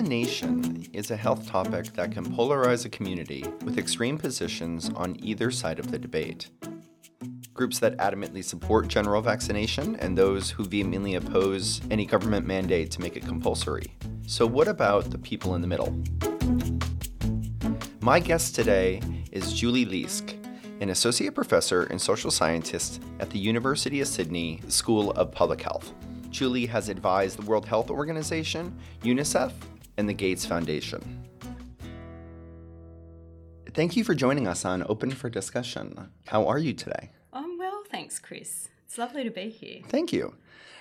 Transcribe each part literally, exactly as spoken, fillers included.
Vaccination is a health topic that can polarize a community with extreme positions on either side of the debate. Groups that adamantly support general vaccination and those who vehemently oppose any government mandate to make it compulsory. So what about the people in the middle? My guest today is Julie Leask, an associate professor and social scientist at the University of Sydney School of Public Health. Julie has advised the World Health Organization, UNICEF, and the Gates Foundation. Thank you for joining us on Open for Discussion. How are you today? I'm well, thanks, Chris. It's lovely to be here. Thank you.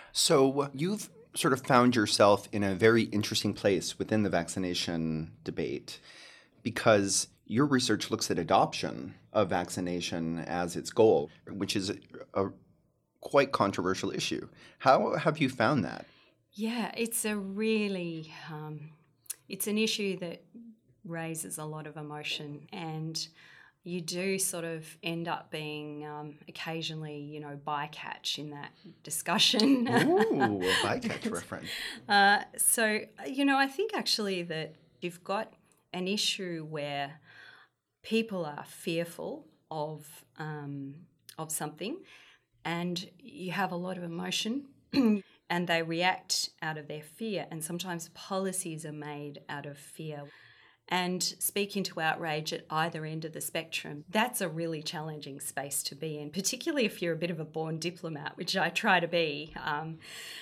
So you've sort of found yourself in a very interesting place within the vaccination debate because your research looks at adoption of vaccination as its goal, which is a, a quite controversial issue. How have you found that? Yeah, it's a really, um, it's an issue that raises a lot of emotion, and you do sort of end up being um, occasionally, you know, bycatch in that discussion. Ooh, a bycatch reference. Uh, so, you know, I think actually that you've got an issue where people are fearful of um, of something, and you have a lot of emotion and they react out of their fear, and sometimes policies are made out of fear. And speaking to outrage at either end of the spectrum, that's a really challenging space to be in, particularly if you're a bit of a born diplomat, which I try to be. Um,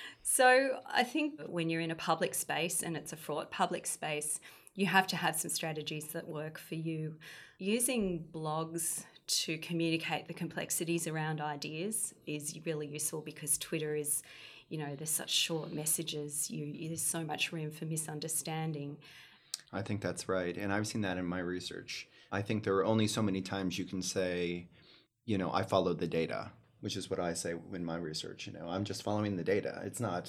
so I think when you're in a public space, and it's a fraught public space, you have to have some strategies that work for you. Using blogs to communicate the complexities around ideas is really useful because Twitter is, you know, there's such short messages. You, there's so much room for misunderstanding. I think that's right. And I've seen that in my research. I think there are only so many times you can say, you know, I followed the data, which is what I say in my research. You know, I'm just following the data. It's not...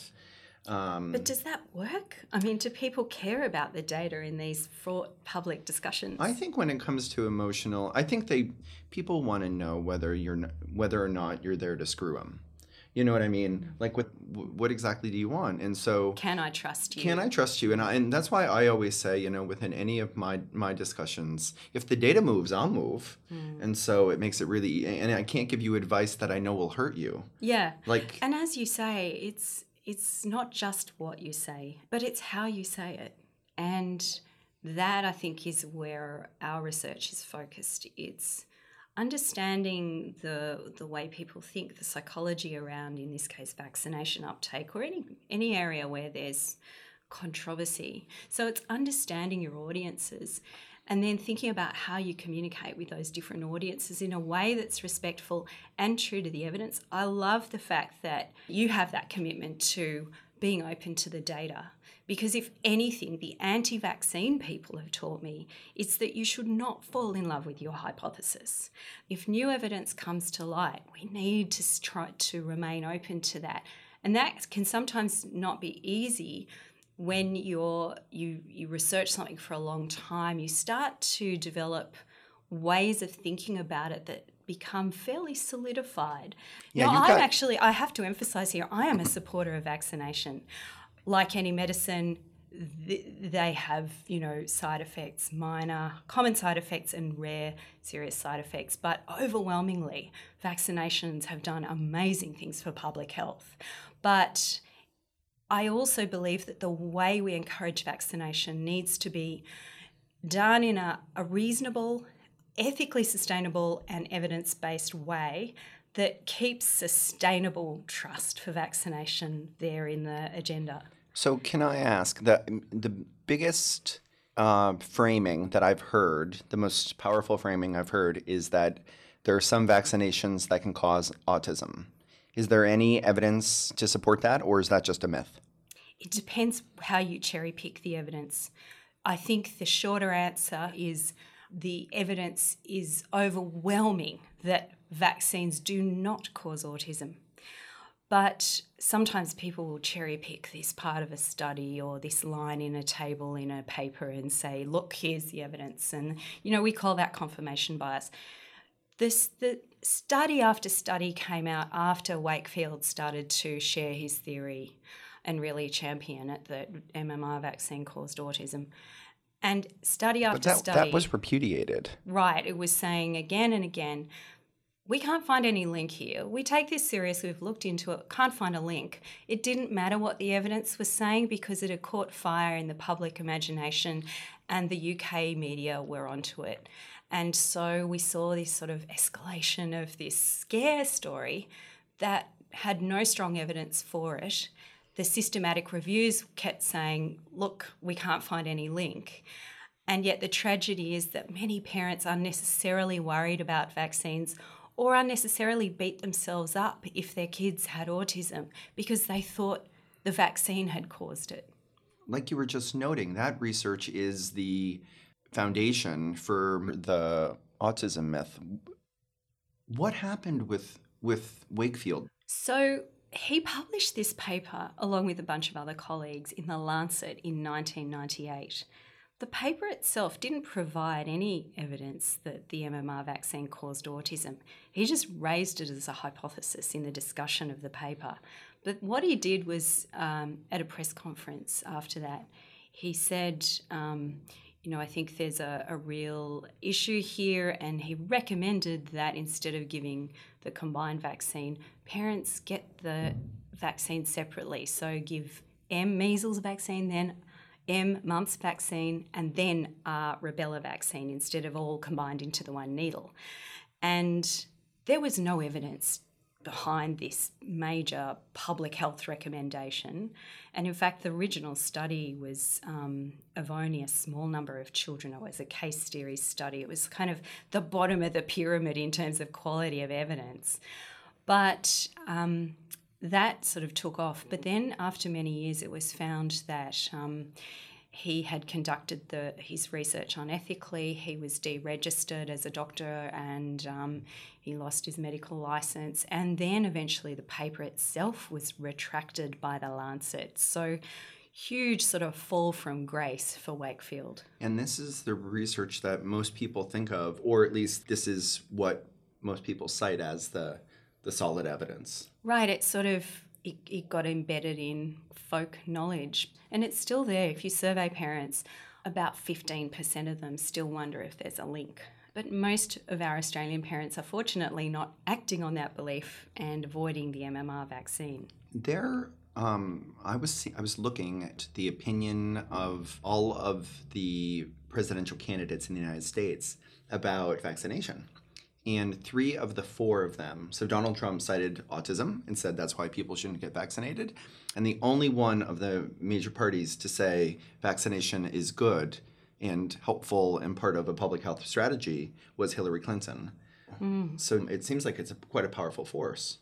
Um, but does that work? I mean, do people care about the data in these fraught public discussions? I think when it comes to emotional, I think they people want to know whether you're whether or not you're there to screw them. You know what I mean? Like, what what exactly do you want? And so, can I trust you? Can I trust you? And I, and that's why I always say, you know, within any of my my discussions, if the data moves, I'll move. Mm. And so it makes it really. And I can't give you advice that I know will hurt you. Yeah. Like, and as you say, it's. It's not just what you say, but it's how you say it. And that, I think, is where our research is focused. It's understanding the the way people think, the psychology around, in this case, vaccination uptake, or any any area where there's controversy. So it's understanding your audiences and then thinking about how you communicate with those different audiences in a way that's respectful and true to the evidence. I love the fact that you have that commitment to being open to the data, because if anything, the anti-vaccine people have taught me it's that you should not fall in love with your hypothesis. If new evidence comes to light, we need to try to remain open to that. And that can sometimes not be easy. When you're you you research something for a long time, you start to develop ways of thinking about it that become fairly solidified. Yeah, now, I'm got... actually, I have to emphasize here, I am a supporter of vaccination. Like any medicine, th- they have, you know, side effects, minor, common side effects and rare, serious side effects. But overwhelmingly, vaccinations have done amazing things for public health. But I also believe that the way we encourage vaccination needs to be done in a, a reasonable, ethically sustainable and evidence-based way that keeps sustainable trust for vaccination there in the agenda. So can I ask, that the biggest uh, framing that I've heard, the most powerful framing I've heard, is that there are some vaccinations that can cause autism. Is there any evidence to support that, or is that just a myth? It depends how you cherry pick the evidence. I think the shorter answer is the evidence is overwhelming that vaccines do not cause autism. But sometimes people will cherry pick this part of a study or this line in a table in a paper and say, look, here's the evidence. And, you know, we call that confirmation bias. This, the study after study came out after Wakefield started to share his theory. and really champion it, that M M R vaccine caused autism. And study after But that, study... that was repudiated. Right. It was saying again and again, we can't find any link here. We take this seriously. We've looked into it. Can't find a link. It didn't matter what the evidence was saying because it had caught fire in the public imagination and the U K media were onto it. And so we saw this sort of escalation of this scare story that had no strong evidence for it. The systematic reviews kept saying, look, we can't find any link. And yet the tragedy is that many parents unnecessarily worried about vaccines or unnecessarily beat themselves up if their kids had autism because they thought the vaccine had caused it. Like you were just noting, that research is the foundation for the autism myth. What happened with with Wakefield? So he published this paper along with a bunch of other colleagues in The Lancet in nineteen ninety-eight. The paper itself didn't provide any evidence that the M M R vaccine caused autism. He just raised it as a hypothesis in the discussion of the paper. But what he did was, um, at a press conference after that, he said, um, you know, I think there's a, a real issue here, and he recommended that instead of giving the combined vaccine, parents get the vaccine separately. So give M measles vaccine, then M mumps vaccine, and then uh, rubella vaccine instead of all combined into the one needle. And there was no evidence behind this major public health recommendation. And in fact, the original study was um, of only a small number of children. It was a case series study. It was kind of the bottom of the pyramid in terms of quality of evidence. But um, that sort of took off. But then after many years, it was found that um, he had conducted the, his research unethically. He was deregistered as a doctor and um, he lost his medical licence. And then eventually the paper itself was retracted by the Lancet. So huge sort of fall from grace for Wakefield. And this is the research that most people think of, or at least this is what most people cite as the the solid evidence. Right, it sort of, it, it got embedded in folk knowledge. And it's still there. If you survey parents, about fifteen percent of them still wonder if there's a link. But most of our Australian parents are fortunately not acting on that belief and avoiding the M M R vaccine. There, um, I was I was looking at the opinion of all of the presidential candidates in the United States about vaccination. And three of the four of them, so Donald Trump cited autism and said that's why people shouldn't get vaccinated. And the only one of the major parties to say vaccination is good and helpful and part of a public health strategy was Hillary Clinton. Mm. So it seems like it's a, quite a powerful force.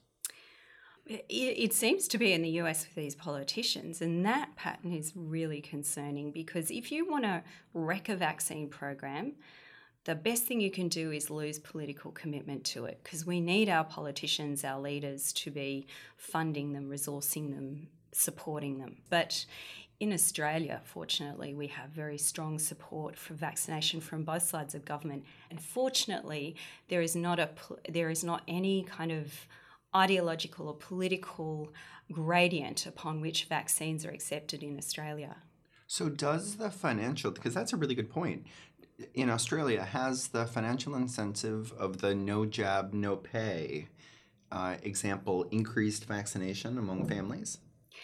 It, it seems to be in the U S with these politicians, and that pattern is really concerning because if you want to wreck a vaccine program, the best thing you can do is lose political commitment to it because we need our politicians, our leaders, to be funding them, resourcing them, supporting them. But in Australia, fortunately, we have very strong support for vaccination from both sides of government. And fortunately, there is not a there is not any kind of ideological or political gradient upon which vaccines are accepted in Australia. So does the financial, because that's a really good point, in Australia, has the financial incentive of the no jab, no pay uh, example increased vaccination among families?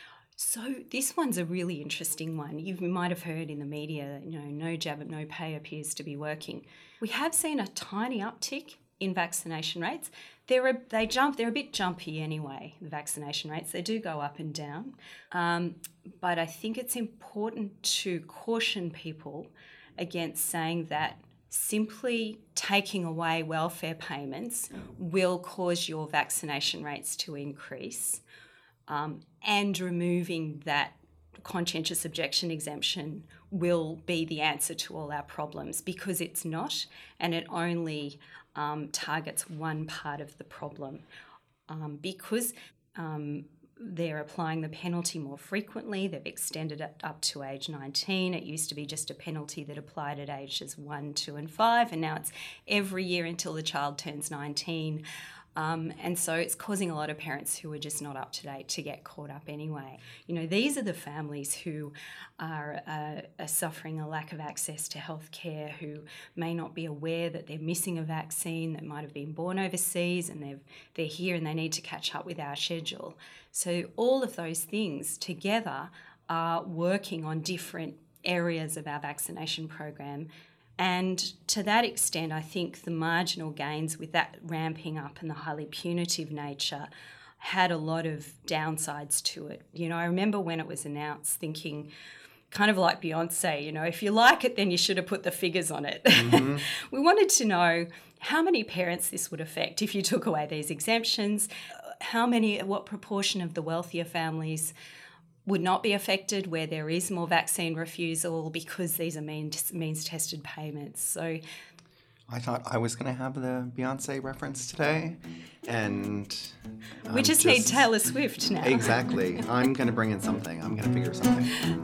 So this one's a really interesting one. You might have heard in the media that, you know, no jab, no pay appears to be working. We have seen a tiny uptick in vaccination rates. They're a, they jump. They're a bit jumpy anyway, the vaccination rates. They do go up and down. Um, but I think it's important to caution people against saying that simply taking away welfare payments will cause your vaccination rates to increase, um, and removing that conscientious objection exemption will be the answer to all our problems, because it's not, and it only um, targets one part of the problem. Um, because um, they're applying the penalty more frequently. They've extended it up to age nineteen. It used to be just a penalty that applied at ages one, two and five, and now it's every year until the child turns nineteen. Um, and so it's causing a lot of parents who are just not up to date to get caught up anyway. You know, these are the families who are, uh, are suffering a lack of access to healthcare, who may not be aware that they're missing a vaccine, that might have been born overseas and they've, they're here and they need to catch up with our schedule. So all of those things together are working on different areas of our vaccination program. And to that extent, I think the marginal gains with that ramping up and the highly punitive nature had a lot of downsides to it. You know, I remember when it was announced thinking, kind of like Beyonce, you know, if you like it, then you should have put the figures on it. Mm-hmm. We wanted to know how many parents this would affect if you took away these exemptions, how many, what proportion of the wealthier families would not be affected where there is more vaccine refusal because these are means, means tested payments. So I thought I was going to have the Beyonce reference today, and we um, just, just need Taylor Swift now. Exactly. I'm going to bring in something. I'm going to figure something.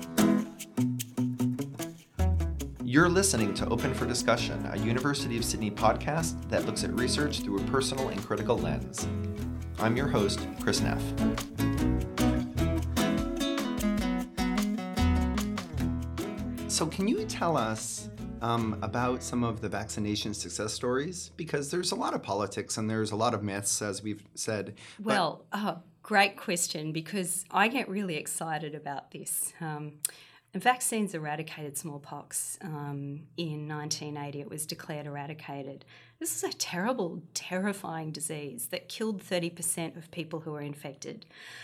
You're listening to Open for Discussion, a University of Sydney podcast that looks at research through a personal and critical lens. I'm your host, Chris Neff. So can you tell us um, about some of the vaccination success stories? Because there's a lot of politics and there's a lot of myths, as we've said. Well, oh, great question, because I get really excited about this. Um, vaccines eradicated smallpox um, in nineteen eighty. It was declared eradicated. This is a terrible, terrifying disease that killed thirty percent of people who were infected.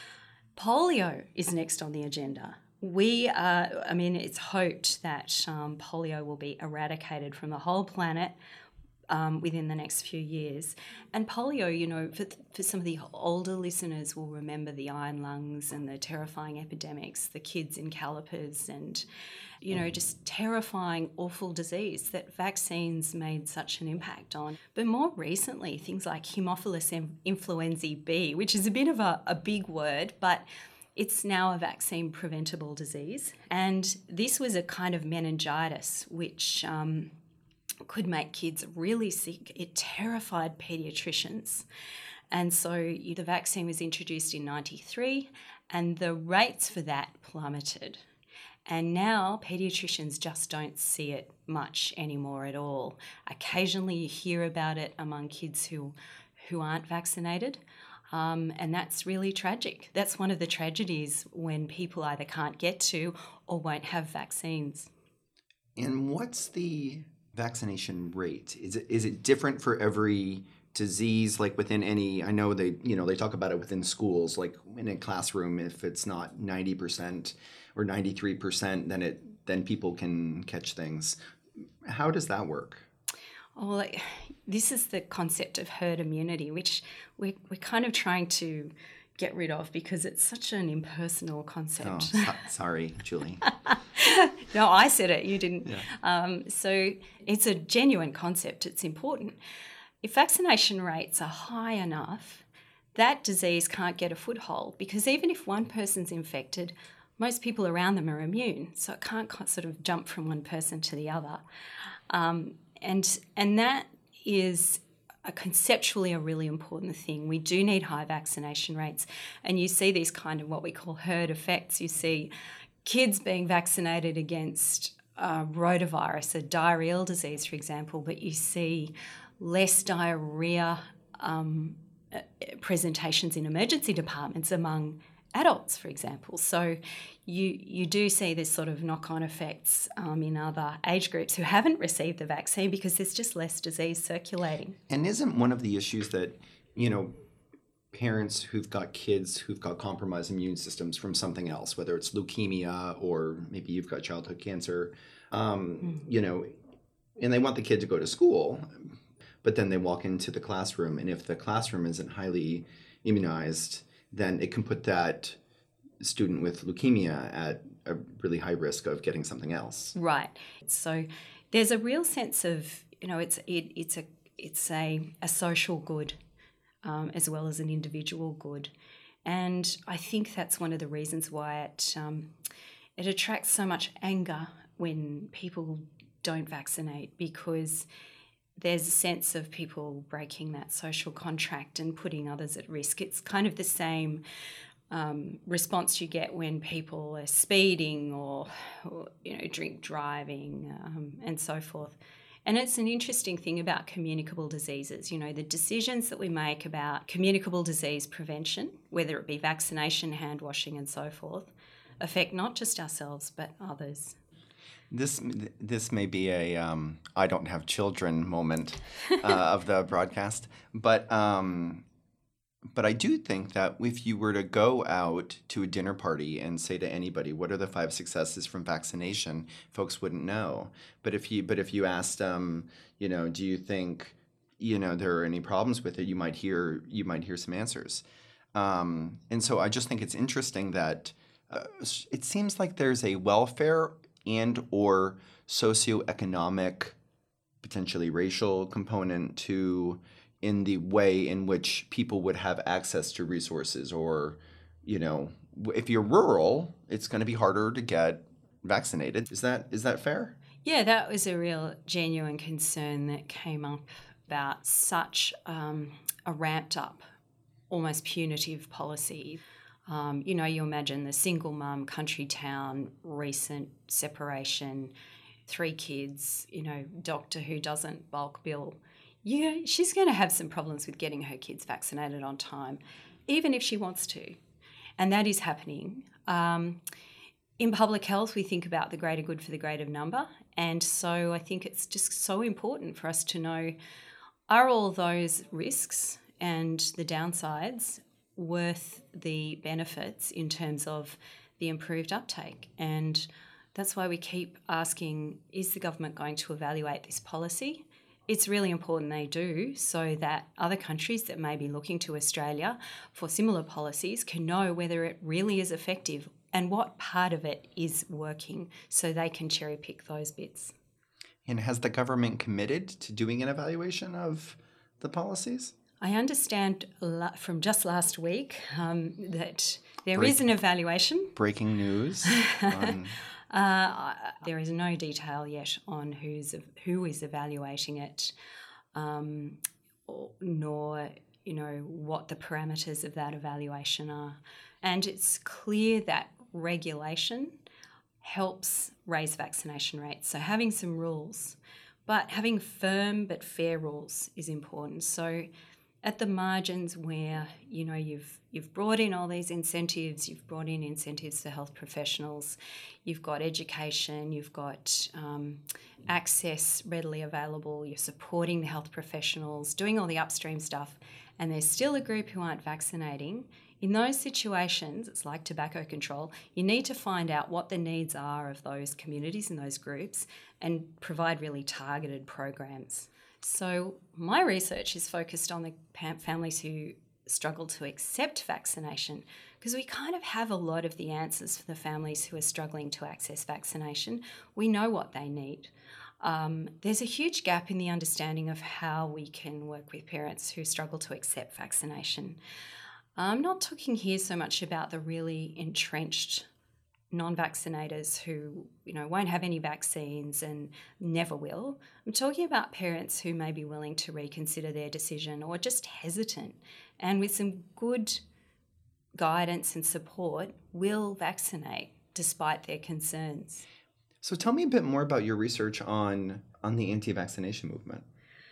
Polio is next on the agenda. We are, I mean, it's hoped that um, polio will be eradicated from the whole planet um, within the next few years. And polio, you know, for, for some of the older listeners will remember the iron lungs and the terrifying epidemics, the kids in calipers and, you know, just terrifying, awful disease that vaccines made such an impact on. But more recently, things like Haemophilus influenzae B, which is a bit of a, a big word, but it's now a vaccine-preventable disease. And this was a kind of meningitis which um, could make kids really sick. It terrified paediatricians. And so the vaccine was introduced in ninety-three and the rates for that plummeted. And now paediatricians just don't see it much anymore at all. Occasionally you hear about it among kids who, who aren't vaccinated. Um, and that's really tragic. That's one of the tragedies when people either can't get to or won't have vaccines. And what's the vaccination rate? Is it is it different for every disease, like within any, I know they, you know, they talk about it within schools, like in a classroom, if it's not ninety percent or ninety-three percent, then it then people can catch things. How does that work? Oh, like, this is the concept of herd immunity, which we're, we're kind of trying to get rid of because it's such an impersonal concept. Oh, so- sorry, Julie. No, I said it, you didn't. Yeah. Um, so it's a genuine concept. It's important. If vaccination rates are high enough, that disease can't get a foothold because even if one person's infected, most people around them are immune. So it can't sort of jump from one person to the other. Um, And and that is a conceptually a really important thing. We do need high vaccination rates. And you see these kind of what we call herd effects. You see kids being vaccinated against uh, rotavirus, a diarrheal disease, for example, but you see less diarrhea um, presentations in emergency departments among adults, for example. So you you do see this sort of knock-on effects um, in other age groups who haven't received the vaccine because there's just less disease circulating. And isn't one of the issues that, you know, parents who've got kids who've got compromised immune systems from something else, whether it's leukemia or maybe you've got childhood cancer, um, mm. you know, and they want the kid to go to school, but then they walk into the classroom, and if the classroom isn't highly immunized, then it can put that student with leukemia at a really high risk of getting something else. Right. So there's a real sense of, you know, it's it, it's a it's a, a social good um, as well as an individual good, and I think that's one of the reasons why it um, it attracts so much anger when people don't vaccinate, because there's a sense of people breaking that social contract and putting others at risk. It's kind of the same um, response you get when people are speeding or, or you know, drink driving um, and so forth. And it's an interesting thing about communicable diseases. You know, the decisions that we make about communicable disease prevention, whether it be vaccination, hand washing and so forth, affect not just ourselves but others. This this may be a um, I don't have children moment uh, of the broadcast, but um, but I do think that if you were to go out to a dinner party and say to anybody, "What are the five successes from vaccination?" folks wouldn't know. But if you but if you asked them, you know, do you think, you know, there are any problems with it? You might hear you might hear some answers. Um, and so I just think it's interesting that uh, it seems like there's a welfare and or socioeconomic, potentially racial component to in the way in which people would have access to resources. Or, you know, if you're rural, it's going to be harder to get vaccinated. Is that is that fair? Yeah, that was a real genuine concern that came up about such um, a ramped up, almost punitive policy. Um, you know, you imagine the single mum, country town, recent separation, three kids, you know, doctor who doesn't bulk bill. Yeah, she's going to have some problems with getting her kids vaccinated on time, even if she wants to. And that is happening. Um, in public health, we think about the greater good for the greater number. And so I think it's just so important for us to know, are all those risks and the downsides worth the benefits in terms of the improved uptake? And that's why we keep asking, is the government going to evaluate this policy? It's really important they do, so that other countries that may be looking to Australia for similar policies can know whether it really is effective and what part of it is working, so they can cherry pick those bits. And has the government committed to doing an evaluation of the policies? I understand from just last week um, that there Break, is an evaluation. Breaking news. on... uh, there is no detail yet on who's who is evaluating it, um, or, nor you know what the parameters of that evaluation are. And it's clear that regulation helps raise vaccination rates. So having some rules, but having firm but fair rules is important. So at the margins where, you know, you've you've brought in all these incentives, you've brought in incentives for health professionals, you've got education, you've got um, access readily available, you're supporting the health professionals, doing all the upstream stuff, and there's still a group who aren't vaccinating. In those situations, it's like tobacco control, you need to find out what the needs are of those communities and those groups and provide really targeted programs. So my research is focused on the families who struggle to accept vaccination, because we kind of have a lot of the answers for the families who are struggling to access vaccination. We know what they need. Um, there's a huge gap in the understanding of how we can work with parents who struggle to accept vaccination. I'm not talking here so much about the really entrenched non-vaccinators who, you know, won't have any vaccines and never will. I'm talking about parents who may be willing to reconsider their decision or just hesitant, and with some good guidance and support will vaccinate despite their concerns. So tell me a bit more about your research on, on the anti-vaccination movement.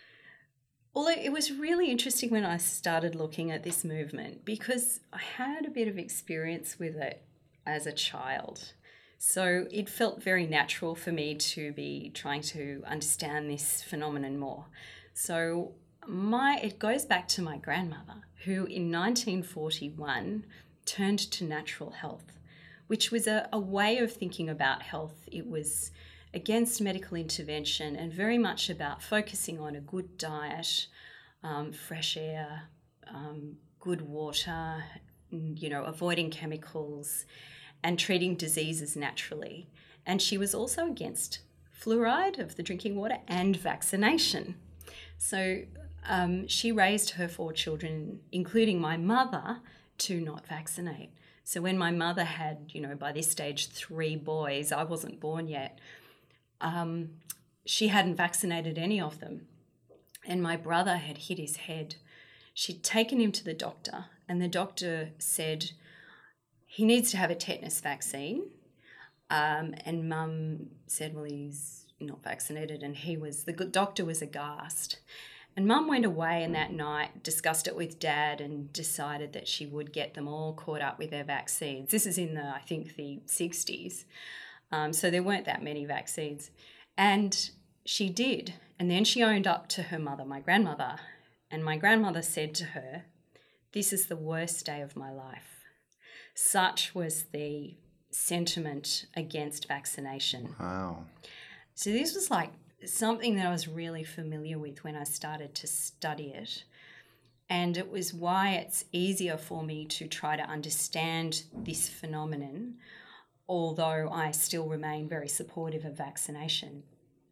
Well, it was really interesting when I started looking at this movement, because I had a bit of experience with it as a child. So it felt very natural for me to be trying to understand this phenomenon more. So my it goes back to my grandmother, who in nineteen forty-one turned to natural health, which was a, a way of thinking about health. It was against medical intervention and very much about focusing on a good diet, um, fresh air, um, good water, you know, avoiding chemicals and treating diseases naturally. And she was also against fluoride of the drinking water and vaccination. So um, she raised her four children, including my mother, to not vaccinate. So when my mother had, you know, by this stage, three boys, I wasn't born yet, um, she hadn't vaccinated any of them. and my brother had hit his head. She'd taken him to the doctor, and the doctor said he needs to have a tetanus vaccine. Um, and Mum said, well, he's not vaccinated, and he was, the doctor was aghast. And Mum went away, and that night discussed it with Dad and decided that she would get them all caught up with their vaccines. This is in the, I think, the sixties. Um, so there weren't that many vaccines. And she did. And then she owned up to her mother, my grandmother. And my grandmother said to her, "This is the worst day of my life." Such was the sentiment against vaccination. Wow. So this was like something that I was really familiar with when I started to study it. And it was why it's easier for me to try to understand this phenomenon, although I still remain very supportive of vaccination.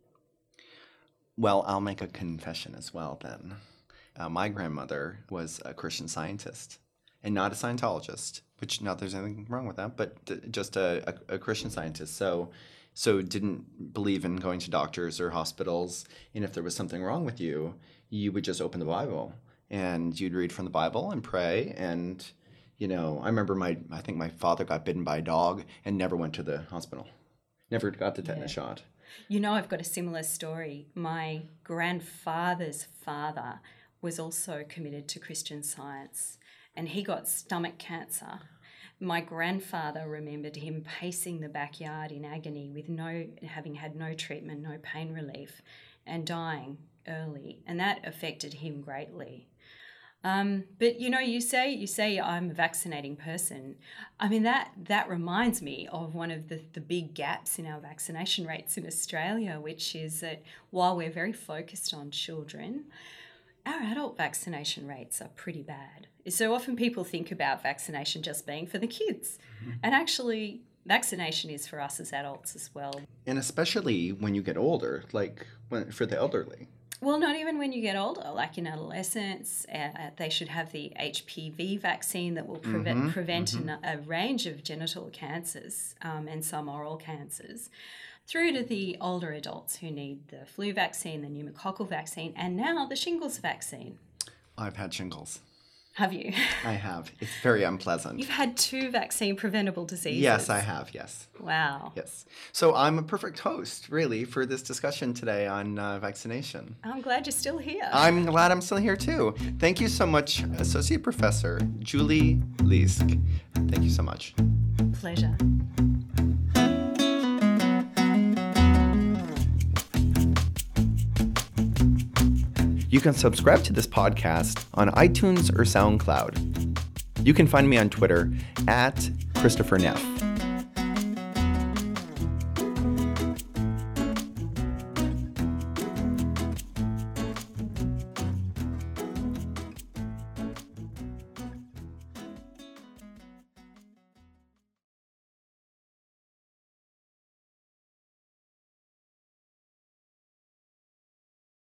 Well, I'll make a confession as well then. Uh, my grandmother was a Christian Scientist and not a Scientologist, which not there's anything wrong with that, but th- just a, a, a Christian Scientist. So so didn't believe in going to doctors or hospitals. And if there was something wrong with you, you would just open the Bible and you'd read from the Bible and pray. And, you know, I remember my, I think my father got bitten by a dog and never went to the hospital. Never got the tetanus yeah. shot. You know, I've got a similar story. My grandfather's father was also committed to Christian Science, and he got stomach cancer. My grandfather remembered him pacing the backyard in agony with no, having had no treatment, no pain relief, and dying early, and that affected him greatly. Um, but you know, you say you say I'm a vaccinating person. I mean, that that reminds me of one of the, the big gaps in our vaccination rates in Australia, which is that while we're very focused on children, our adult vaccination rates are pretty bad. So often people think about vaccination just being for the kids. Mm-hmm. And actually, vaccination is for us as adults as well. And especially when you get older, like when, for the elderly. Well, not even when you get older, like in adolescence, uh, they should have the H P V vaccine that will prevent, mm-hmm. prevent mm-hmm. An, a range of genital cancers um, and some oral cancers, through to the older adults who need the flu vaccine, the pneumococcal vaccine, and now the shingles vaccine. I've had shingles. Have you? I have. It's very unpleasant. You've had two vaccine-preventable diseases. Yes, I have, yes. Wow. Yes. So I'm a perfect host, really, for this discussion today on uh, vaccination. I'm glad you're still here. I'm glad I'm still here, too. Thank you so much, Associate Professor Julie Leask. Thank you so much. Pleasure. You can subscribe to this podcast on iTunes or SoundCloud. You can find me on Twitter at Christopher Neff.